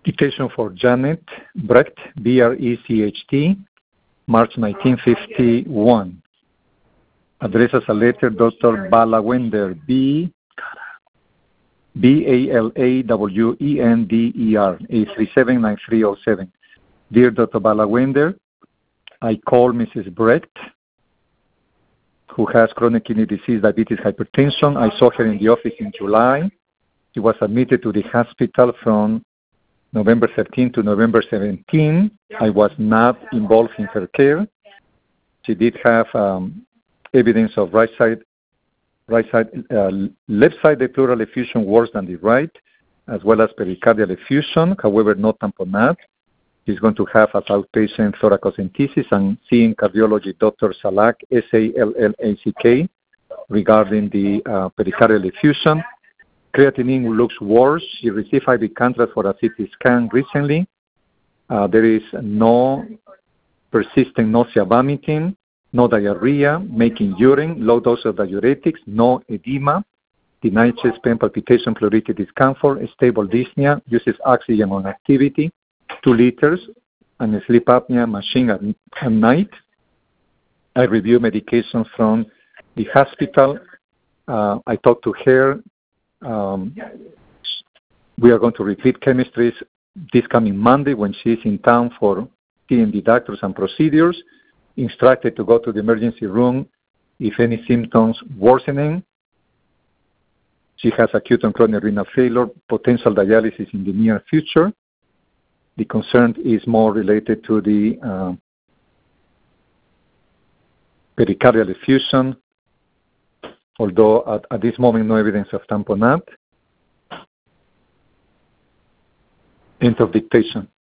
Dictation for Janet Brecht, Brecht, March 1951. Address as a letter, Dr. Balawender, Balawender, A379307. Dear Dr. Balawender, I call Mrs. Brecht, who has chronic kidney disease, diabetes, hypertension. I saw her in the office in July. She was admitted to the hospital from November 13 to November 17. I was not involved in her care. She did have evidence of left side pleural effusion worse than the right, as well as pericardial effusion, however, not tamponade. She's going to have as outpatient thoracocentesis and seeing cardiology Dr. Salack, Sallack, regarding the pericardial effusion. Creatinine looks worse. She received IV contrast for a CT scan recently. There is no persistent nausea, vomiting, no diarrhea, making urine, low dose of diuretics, no edema, denied chest pain, palpitation, pleuritic discomfort, stable dyspnea, uses oxygen on activity, 2 liters, and a sleep apnea machine at night. I review medications from the hospital. I talked to her. We are going to repeat chemistries this coming Monday when she's in town for seeing the doctors and procedures. Instructed to go to the emergency room if any symptoms worsening. She has acute and chronic renal failure, potential dialysis in the near future. The concern is more related to the pericardial effusion, although at this moment no evidence of tamponade. End of dictation.